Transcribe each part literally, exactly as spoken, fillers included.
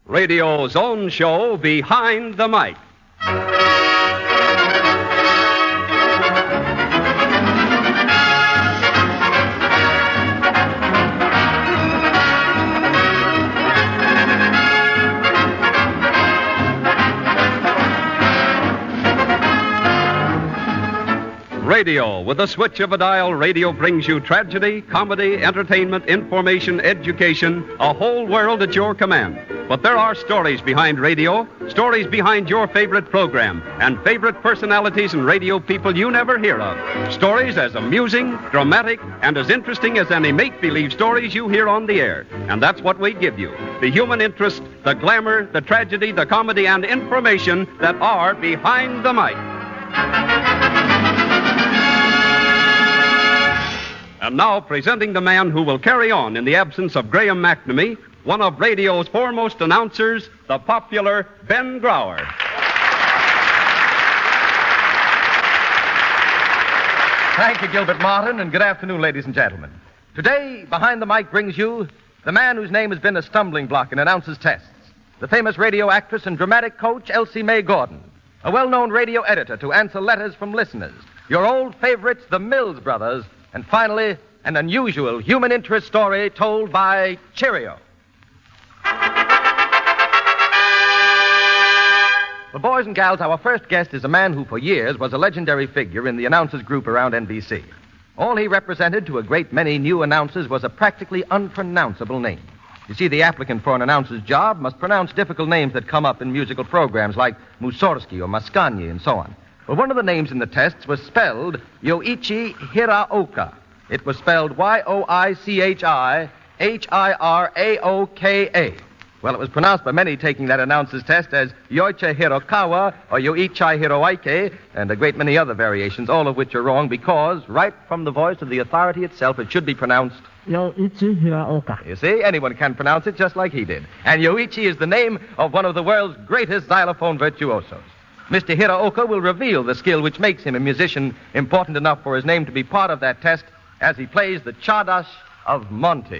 radio's own show, Behind the Mic. Radio. With the switch of a dial, radio brings you tragedy, comedy, entertainment, information, education, a whole world at your command. But there are stories behind radio, stories behind your favorite program, and favorite personalities and radio people you never hear of. Stories as amusing, dramatic, and as interesting as any make-believe stories you hear on the air. And that's what we give you. The human interest, the glamour, the tragedy, the comedy, and information that are behind the mic. And now, presenting the man who will carry on in the absence of Graham McNamee, one of radio's foremost announcers, the popular Ben Grauer. Thank you, Gilbert Martin, and good afternoon, ladies and gentlemen. Today, Behind the Mic brings you the man whose name has been a stumbling block in announcers' tests, the famous radio actress and dramatic coach, Elsie Mae Gordon, a well-known radio editor to answer letters from listeners, your old favorites, the Mills Brothers, and finally, an unusual human interest story told by Cheerio. Well, boys and gals, our first guest is a man who for years was a legendary figure in the announcers group around N B C. All he represented to a great many new announcers was a practically unpronounceable name. You see, the applicant for an announcer's job must pronounce difficult names that come up in musical programs like Mussorgsky or Mascagni and so on. Well, one of the names in the tests was spelled Yoichi Hiraoka. It was spelled Y O I C H I H I R A O K A. Well, it was pronounced by many taking that announcer's test as Yoichi Hirokawa or Yoichi Hiroike, and a great many other variations, all of which are wrong because, right from the voice of the authority itself, it should be pronounced Yoichi Hiraoka. You see, anyone can pronounce it just like he did. And Yoichi is the name of one of the world's greatest xylophone virtuosos. Mister Hiraoka will reveal the skill which makes him a musician important enough for his name to be part of that test as he plays the Czardas of Monty.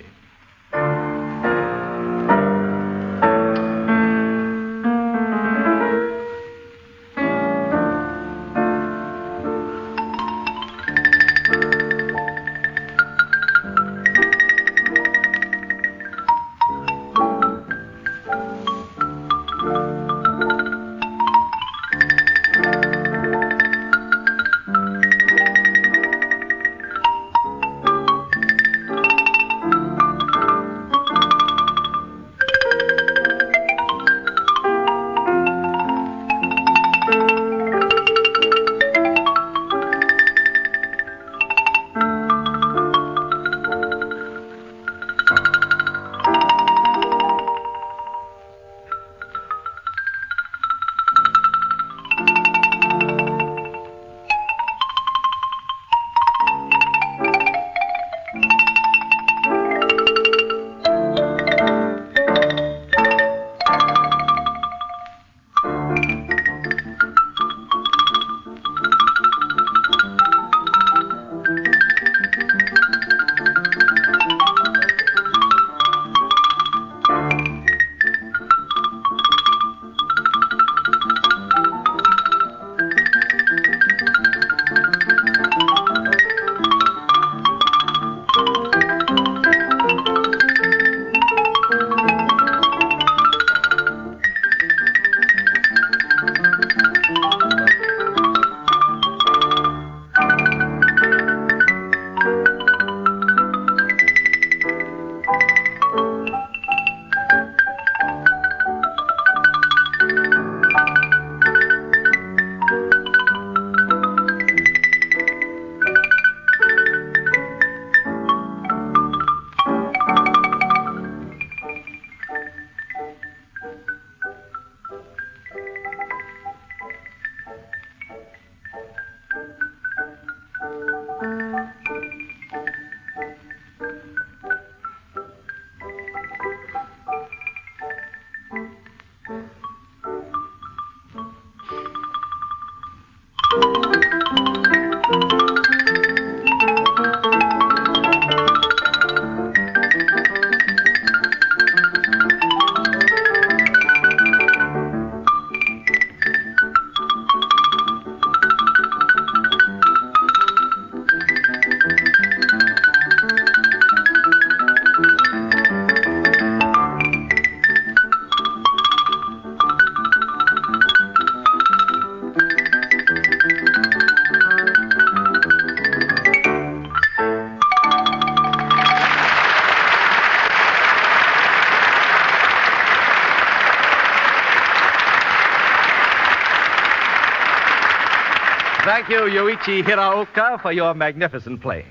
Thank you, Yoichi Hiraoka, for your magnificent playing.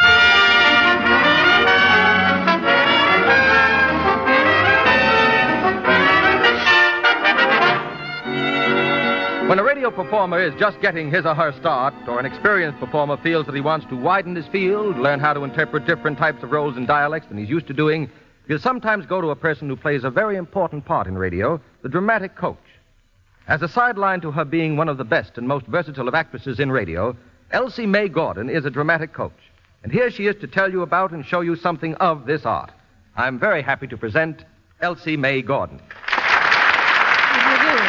When a radio performer is just getting his or her start, or an experienced performer feels that he wants to widen his field, learn how to interpret different types of roles and dialects than he's used to doing, he'll sometimes go to a person who plays a very important part in radio, the dramatic coach. As a sideline to her being one of the best and most versatile of actresses in radio, Elsie Mae Gordon is a dramatic coach. And here she is to tell you about and show you something of this art. I'm very happy to present Elsie Mae Gordon. How do you do?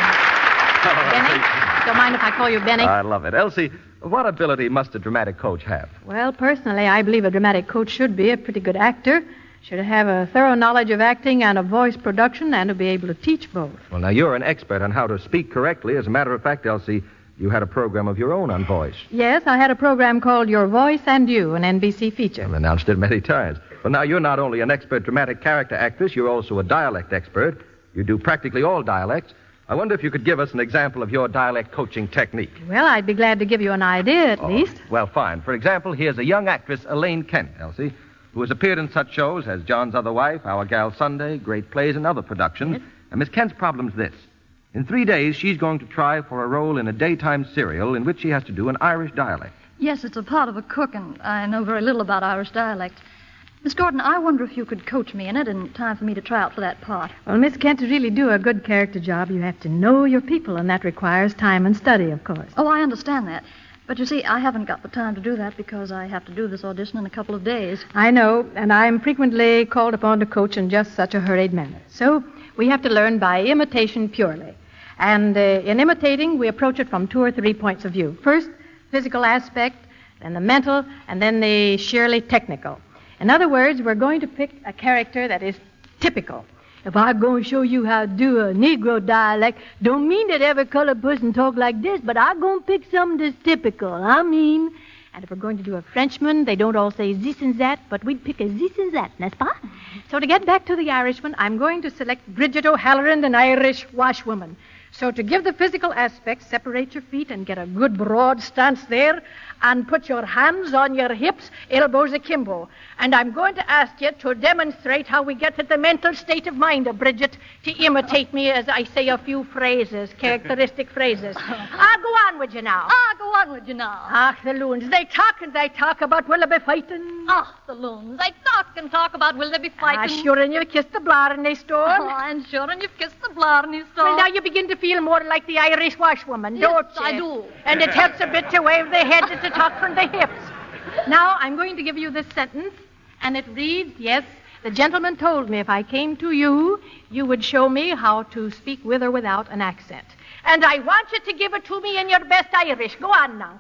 Benny? Don't mind if I call you Benny? I love it. Elsie, what ability must a dramatic coach have? Well, personally, I believe a dramatic coach should be a pretty good actor, should have a thorough knowledge of acting and of voice production, and to be able to teach both. Well, now, you're an expert on how to speak correctly. As a matter of fact, Elsie, you had a program of your own on voice. Yes, I had a program called Your Voice and You, an N B C feature. I've announced it many times. Well, now, you're not only an expert dramatic character actress, you're also a dialect expert. You do practically all dialects. I wonder if you could give us an example of your dialect coaching technique. Well, I'd be glad to give you an idea, at Oh, least. Well, fine. For example, here's a young actress, Elaine Kent, Elsie, who has appeared in such shows as John's Other Wife, Our Gal Sunday, Great Plays, and other productions. Yes. And Miss Kent's problem's this. In three days, she's going to try for a role in a daytime serial in which she has to do an Irish dialect. Yes, it's a part of a cook, and I know very little about Irish dialect. Miss Gordon, I wonder if you could coach me in it in time for me to try out for that part. Well, Miss Kent, to really do a good character job, you have to know your people, and that requires time and study, of course. Oh, I understand that. But you see, I haven't got the time to do that because I have to do this audition in a couple of days. I know, and I'm frequently called upon to coach in just such a hurried manner. So we have to learn by imitation purely. And uh, in imitating, we approach it from two or three points of view. First, physical aspect, then the mental, and then the sheerly technical. In other words, we're going to pick a character that is typical. If I'm going to show you how to do a Negro dialect, don't mean that every colored person talk like this, but I'm going to pick something that's typical. I mean, and if we're going to do a Frenchman, they don't all say this and that, but we'd pick a this and that, n'est-ce pas? So to get back to the Irishman, I'm going to select Bridget O'Halloran, an Irish washwoman. So to give the physical aspect, separate your feet and get a good broad stance there, and put your hands on your hips, elbows akimbo. And I'm going to ask you to demonstrate how we get to the mental state of mind of Bridget to imitate me as I say a few phrases, characteristic phrases. Ah, go on with you now. Ah, go on with you now. Ah, the loons, they talk and they talk about will they be fighting. Ah, the loons. They talk and talk about will they be Ah, fighting. sure, and you kissed the blarney stone. Oh, I'm sure, and you've kissed the blarney stone. Well, now you begin to feel more like the Irish washwoman, Yes, don't you? I do. And it helps a bit to wave the head and to talk from the hips. Now, I'm going to give you this sentence, and it reads, yes, the gentleman told me if I came to you, you would show me how to speak with or without an accent. And I want you to give it to me in your best Irish. Go on now.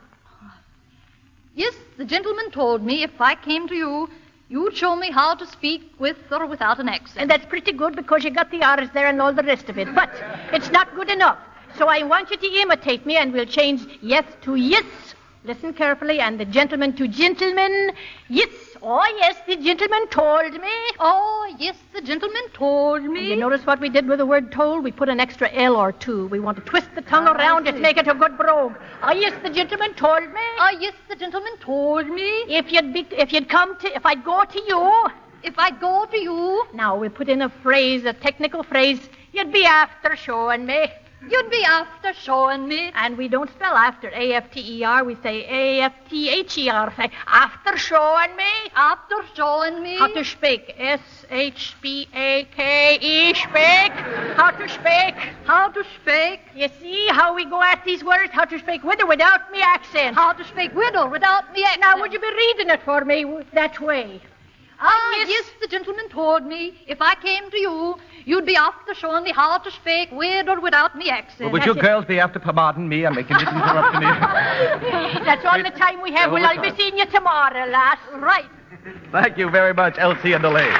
Yes, the gentleman told me if I came to you, you'd show me how to speak with or without an accent. And that's pretty good because you got the R's there and all the rest of it. But it's not good enough. So I want you to imitate me, and we'll change yes to yes. Listen carefully, and the gentleman to gentleman. Yes, oh yes, the gentleman told me. Oh, yes, the gentleman told me. You notice what we did with the word told? We put an extra L or two. We want to twist the tongue Oh, around I it, see. make it a good brogue. Oh yes, the gentleman told me. Ah, yes, the gentleman told me. If you'd be, if you'd come to, if I'd go to you. If I go to you, Now we put in a phrase, a technical phrase. You'd be after showing me. you'd be after showing me. And we don't spell after, A F T E R. We say A F T H E R. Say, after showing me. After showing me. How to speak. S H B A K E, speak. How to speak. How to speak. You see how we go at these words? How to speak with or without me accent. How to speak with or without me accent. Now, would you be reading it for me w- that way? Ah, yes. yes. the gentleman told me if I came to you, you'd be after showing me how to speak with or without me accent. Well, would you girls be after pardon me? I'm making this interruption here. That's all the time we have. All Well, the I'll be time. seeing you tomorrow, lass. Right. Thank you very much, Elsie and Elaine.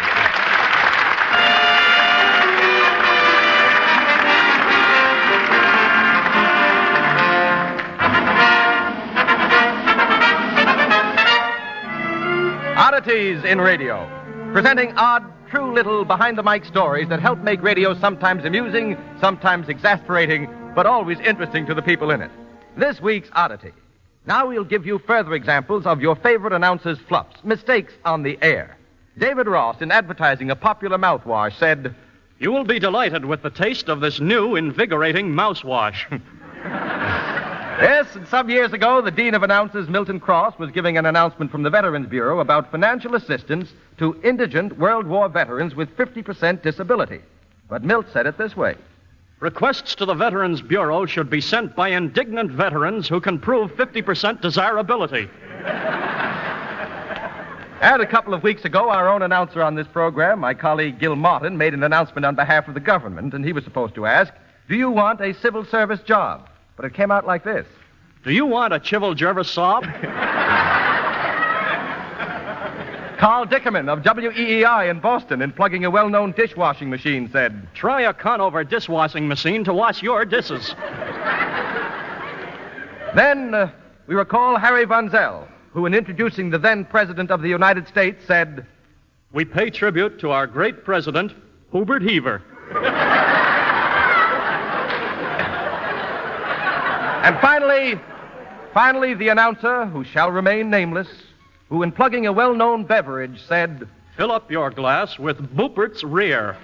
Oddities in Radio, presenting odd, true little behind-the-mic stories that help make radio sometimes amusing, sometimes exasperating, but always interesting to the people in it. This week's oddity. Now we'll give you further examples of your favorite announcers' flops, mistakes on the air. David Ross, in advertising a popular mouthwash, said, "You will be delighted with the taste of this new, invigorating mouthwash." Yes, and some years ago, the Dean of Announcers, Milton Cross, was giving an announcement from the Veterans Bureau about financial assistance to indigent World War veterans with fifty percent disability. But Milt said it this way. Requests to the Veterans Bureau should be sent by indignant veterans who can prove fifty percent desirability. And a couple of weeks ago, our own announcer on this program, my colleague Gil Martin, made an announcement on behalf of the government, and he was supposed to ask, do you want a civil service job? But it came out like this. Do you want a Chivel Jervis sob? Carl Dickerman of W E E I in Boston, in plugging a well-known dishwashing machine, said, Try a Conover dishwashing machine to wash your dishes. Then uh, we recall Harry Von Zell, who, in introducing the then President of the United States, said, We pay tribute to our great President, Hubert Heaver. And finally, finally, the announcer, who shall remain nameless, who, in plugging a well-known beverage, said, Fill up your glass with Boopert's Rear.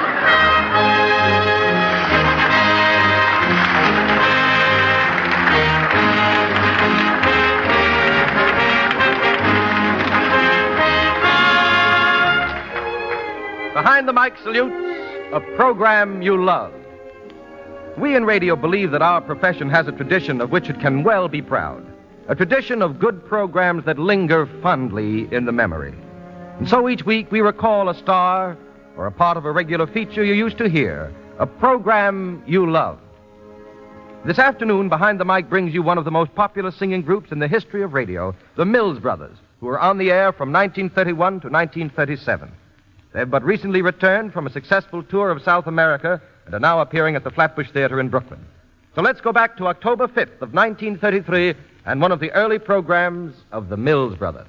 Behind the mic salutes a program you love. We in radio believe that our profession has a tradition of which it can well be proud. A tradition of good programs that linger fondly in the memory. And so each week we recall a star or a part of a regular feature you used to hear, a program you love. This afternoon, Behind the Mic brings you one of the most popular singing groups in the history of radio, the Mills Brothers, who were on the air from nineteen thirty-one to nineteen thirty-seven. They've but recently returned from a successful tour of South America and are now appearing at the Flatbush Theater in Brooklyn. So let's go back to October fifth of nineteen thirty-three and one of the early programs of the Mills Brothers.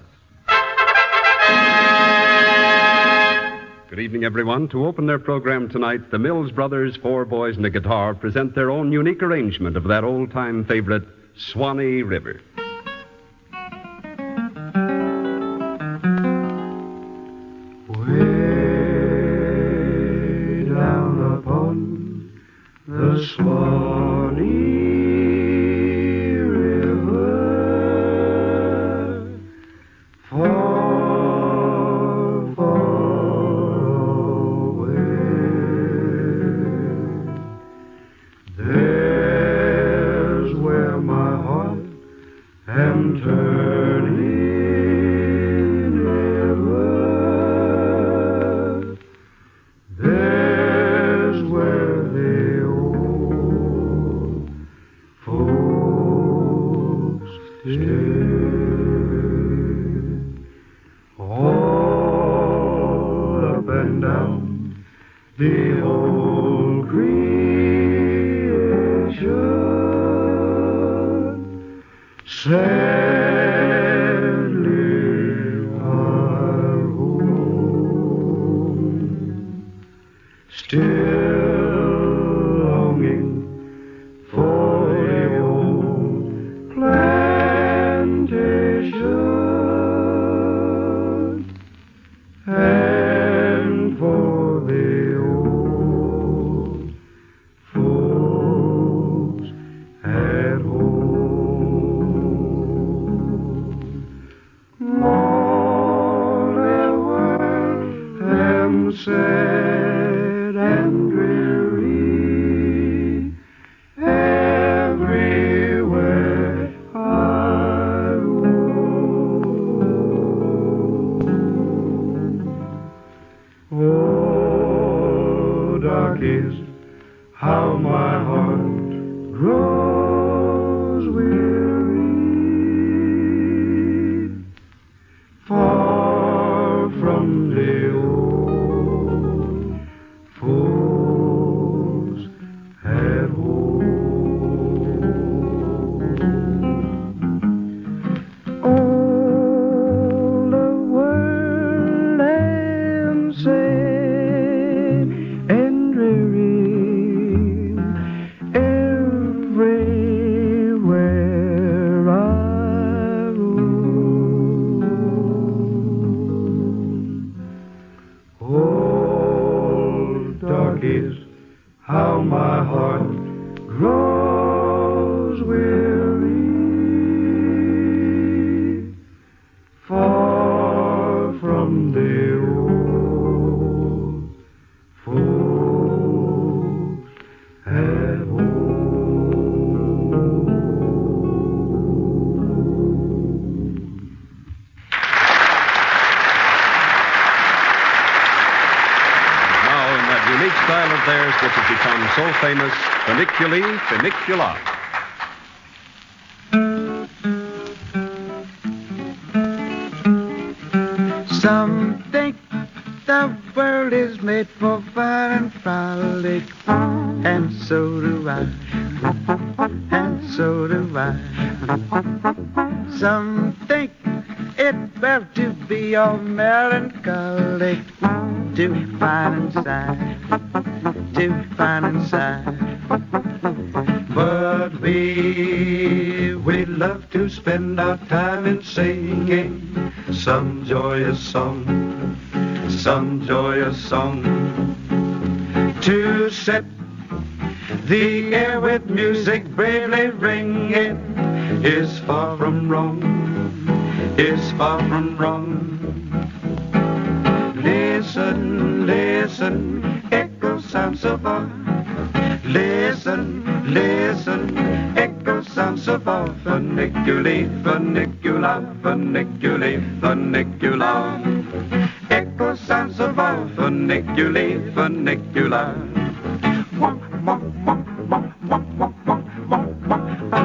Good evening, everyone. To open their program tonight, the Mills Brothers, four boys and a guitar, present their own unique arrangement of that old-time favorite, Swanee River. Way down upon the Swanee the old creation sadly our home, still longing for the old plantation and for the sad and dreary, everywhere I roam. Oh, dark is how my heart grows weary, far from the old everywhere is how my heart grows weary, far from the old folks at style of theirs which has become so famous, Funiculi Funicula. Some think the world is made for fun and frolic, and so do I, and so do I. Some think it well to be all melancholic, to find inside, to find inside. But we, we love to spend our time in singing some joyous song, some joyous song. To set the air with music bravely ringing is far from wrong, is far from wrong. Listen, listen, echo sounds so far. Listen, listen, echo sounds so far. Funiculi, funicula, funiculi, funicula. Echo sounds so far. Funiculi, funicula. Womp, womp, womp, womp, womp, womp, womp, womp, womp.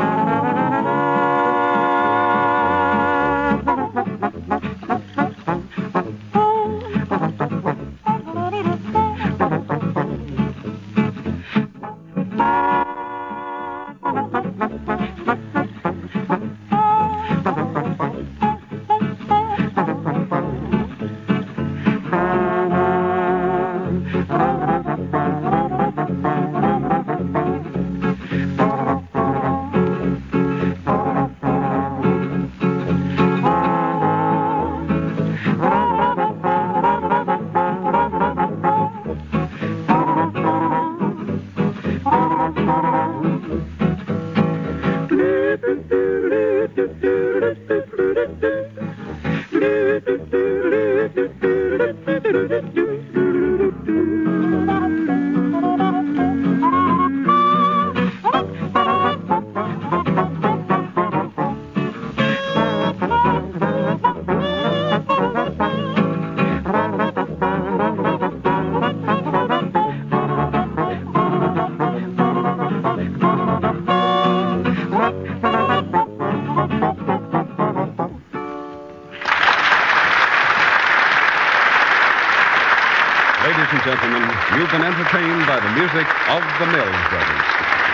Ladies and gentlemen, you've been entertained by the music of the Mills Brothers.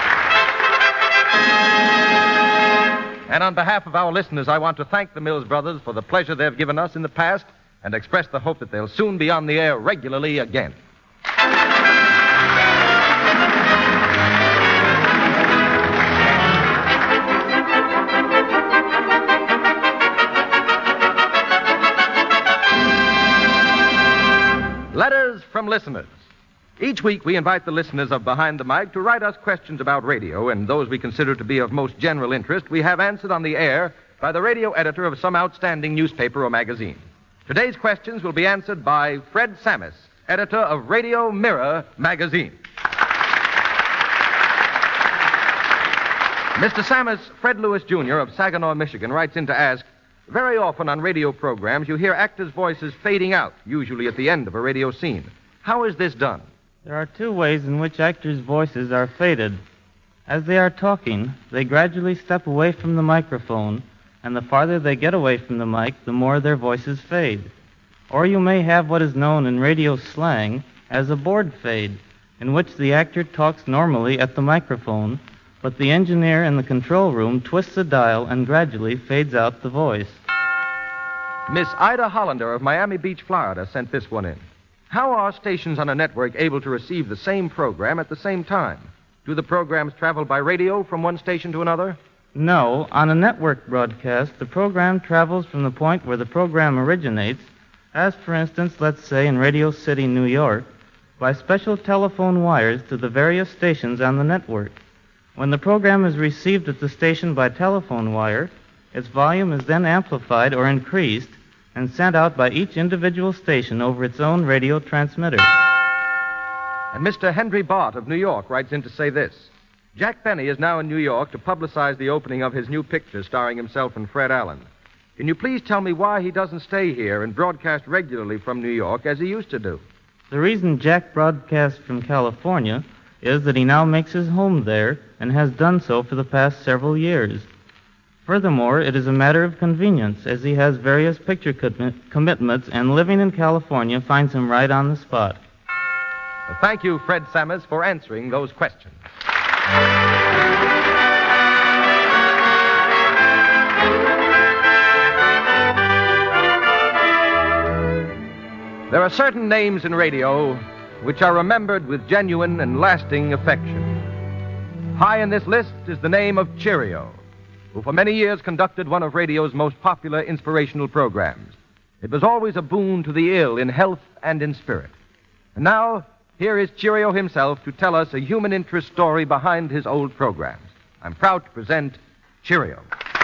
And on behalf of our listeners, I want to thank the Mills Brothers for the pleasure they've given us in the past and express the hope that they'll soon be on the air regularly again. Letters from listeners. Each week we invite the listeners of Behind the Mic to write us questions about radio, and those we consider to be of most general interest we have answered on the air by the radio editor of some outstanding newspaper or magazine. Today's questions will be answered by Fred Sammis, editor of Radio Mirror magazine. Mister Sammis, Fred Lewis Junior of Saginaw, Michigan, writes in to ask, very often on radio programs you hear actors' voices fading out, usually at the end of a radio scene. How is this done? There are two ways in which actors' voices are faded. As they are talking, they gradually step away from the microphone, and the farther they get away from the mic, the more their voices fade. Or you may have what is known in radio slang as a board fade, in which the actor talks normally at the microphone, but the engineer in the control room twists a dial and gradually fades out the voice. Miss Ida Hollander of Miami Beach, Florida, sent this one in. How are stations on a network able to receive the same program at the same time? Do the programs travel by radio from one station to another? No. On a network broadcast, the program travels from the point where the program originates, as, for instance, let's say in Radio City, New York, by special telephone wires to the various stations on the network. When the program is received at the station by telephone wire, its volume is then amplified or increased and sent out by each individual station over its own radio transmitter. And Mister Henry Bart of New York writes in to say this. Jack Benny is now in New York to publicize the opening of his new picture starring himself and Fred Allen. Can you please tell me why he doesn't stay here and broadcast regularly from New York as he used to do? The reason Jack broadcasts from California is that he now makes his home there and has done so for the past several years. Furthermore, it is a matter of convenience, as he has various picture commi- commitments, and living in California finds him right on the spot. Well, thank you, Fred Sammers, for answering those questions. There are certain names in radio which are remembered with genuine and lasting affection. High in this list is the name of Cheerio, who for many years conducted one of radio's most popular inspirational programs. It was always a boon to the ill in health and in spirit. And now, here is Cheerio himself to tell us a human interest story behind his old programs. I'm proud to present Cheerio.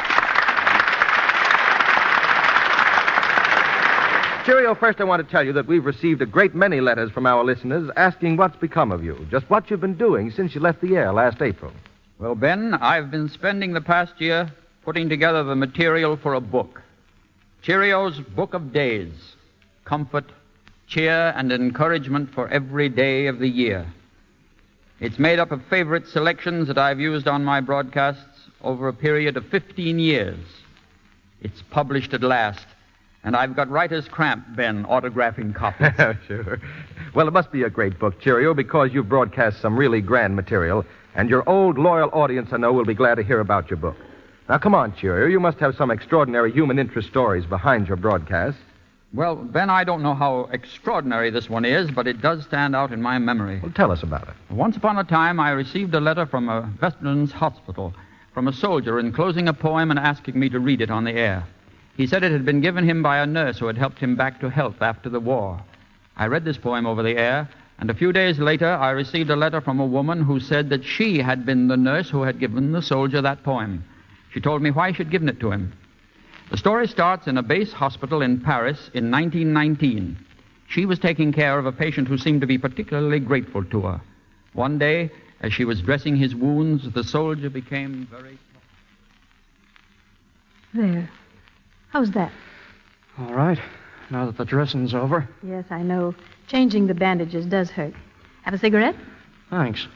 Cheerio, first I want to tell you that we've received a great many letters from our listeners asking what's become of you, just what you've been doing since you left the air last April. Well, Ben, I've been spending the past year putting together the material for a book. Cheerio's Book of Days. Comfort, cheer, and encouragement for every day of the year. It's made up of favorite selections that I've used on my broadcasts over a period of fifteen years. It's published at last, and I've got writer's cramp, Ben, autographing copies. Sure. Well, it must be a great book, Cheerio, because you've broadcast some really grand material, and your old, loyal audience, I know, will be glad to hear about your book. Now, come on, Cheerio. You must have some extraordinary human interest stories behind your broadcasts. Well, Ben, I don't know how extraordinary this one is, but it does stand out in my memory. Well, tell us about it. Once upon a time, I received a letter from a veterans hospital from a soldier enclosing a poem and asking me to read it on the air. He said it had been given him by a nurse who had helped him back to health after the war. I read this poem over the air, and a few days later, I received a letter from a woman who said that she had been the nurse who had given the soldier that poem. She told me why she'd given it to him. The story starts in a base hospital in Paris in nineteen nineteen. She was taking care of a patient who seemed to be particularly grateful to her. One day, as she was dressing his wounds, the soldier became very... There. How's that? All right. Now that the dressing's over. Yes, I know. Changing the bandages does hurt. Have a cigarette? Thanks.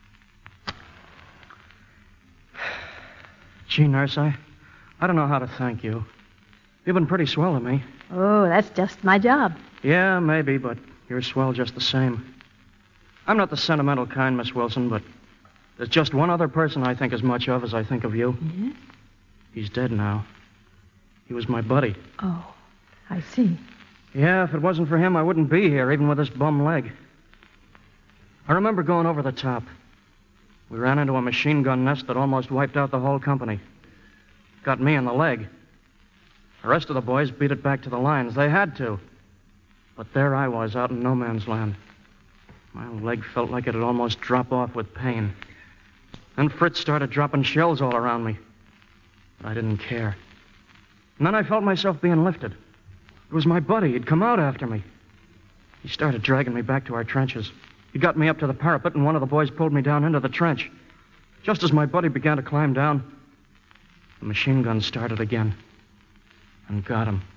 Gee, nurse, I, I don't know how to thank you. You've been pretty swell to me. Oh, that's just my job. Yeah, maybe, but you're swell just the same. I'm not the sentimental kind, Miss Wilson, but there's just one other person I think as much of as I think of you. Yes? He's dead now. He was my buddy. Oh, I see. Yeah, if it wasn't for him, I wouldn't be here, even with this bum leg. I remember going over the top. We ran into a machine gun nest that almost wiped out the whole company. Got me in the leg. The rest of the boys beat it back to the lines. They had to. But there I was, out in no man's land. My leg felt like it'd almost drop off with pain. Then Fritz started dropping shells all around me. But I didn't care. And then I felt myself being lifted. It was my buddy. He'd come out after me. He started dragging me back to our trenches. He got me up to the parapet, and one of the boys pulled me down into the trench. Just as my buddy began to climb down, the machine gun started again and got him.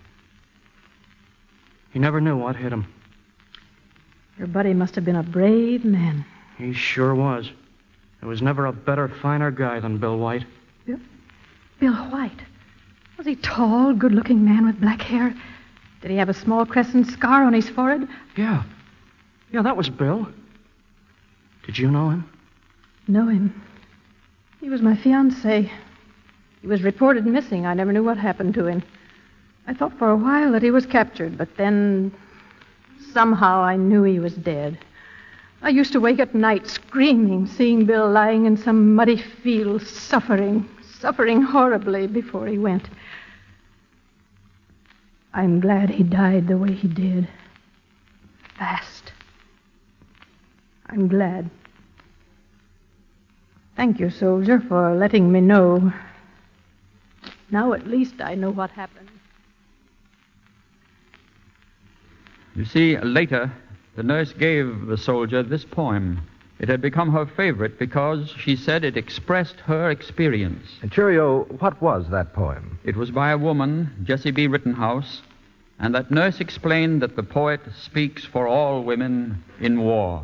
He never knew what hit him. Your buddy must have been a brave man. He sure was. There was never a better, finer guy than Bill White. Bill, Bill White? Was he tall, good-looking man with black hair? Did he have a small crescent scar on his forehead? Yeah. Yeah, that was Bill. Did you know him? Know him? He was my fiancé. He was reported missing. I never knew what happened to him. I thought for a while that he was captured, but then somehow I knew he was dead. I used to wake at night screaming, seeing Bill lying in some muddy field, suffering, suffering horribly before he went. I'm glad he died the way he did. Fast. I'm glad. Thank you, soldier, for letting me know. Now at least I know what happened. You see, later, the nurse gave the soldier this poem. It had become her favorite because, she said, it expressed her experience. And Cheerio, what was that poem? It was by a woman, Jessie B. Rittenhouse, and that nurse explained that the poet speaks for all women in war.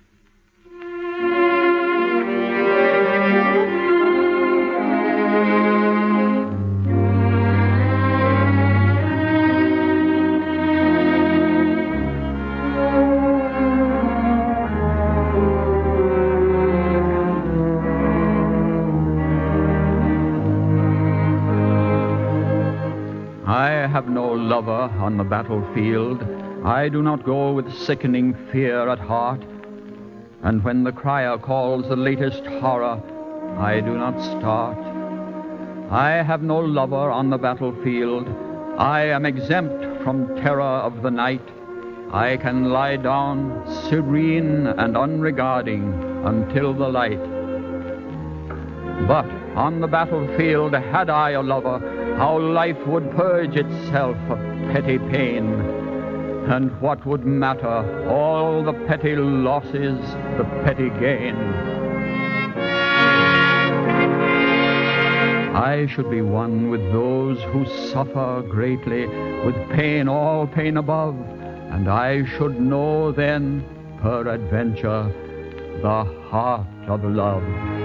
I have no lover on the battlefield. I do not go with sickening fear at heart. And when the crier calls the latest horror, I do not start. I have no lover on the battlefield. I am exempt from terror of the night. I can lie down serene and unregarding until the light. But on the battlefield, had I a lover, how life would purge itself of petty pain. And what would matter all the petty losses, the petty gain? I should be one with those who suffer greatly, with pain, all pain above, and I should know then, peradventure, the heart of love.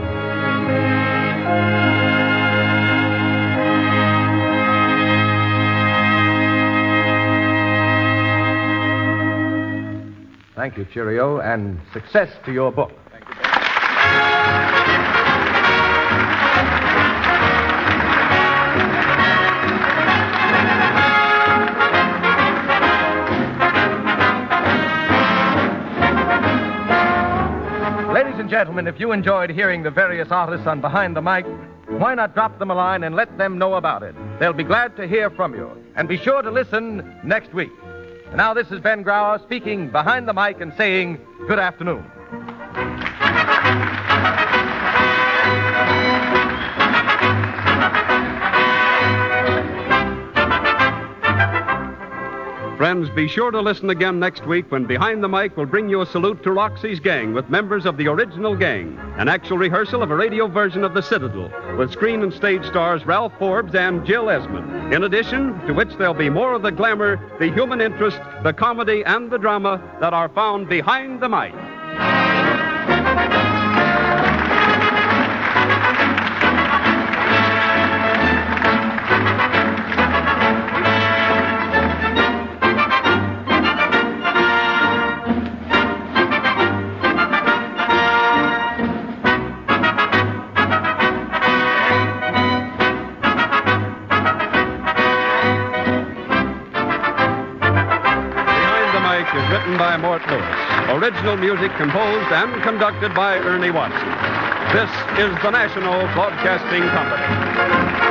Thank you, Cheerio, and success to your book. Thank you. Ladies and gentlemen, if you enjoyed hearing the various artists on Behind the Mic, why not drop them a line and let them know about it? They'll be glad to hear from you. And be sure to listen next week. And now this is Ben Grauer speaking behind the mic and saying good afternoon. Friends, be sure to listen again next week when Behind the Mic will bring you a salute to Roxy's gang with members of the original gang, an actual rehearsal of a radio version of The Citadel with screen and stage stars Ralph Forbes and Jill Esmond. In addition to which there'll be more of the glamour, the human interest, the comedy, and the drama that are found behind the mic. By Mort Lewis. Original music composed and conducted by Ernie Watson. This is the National Broadcasting Company.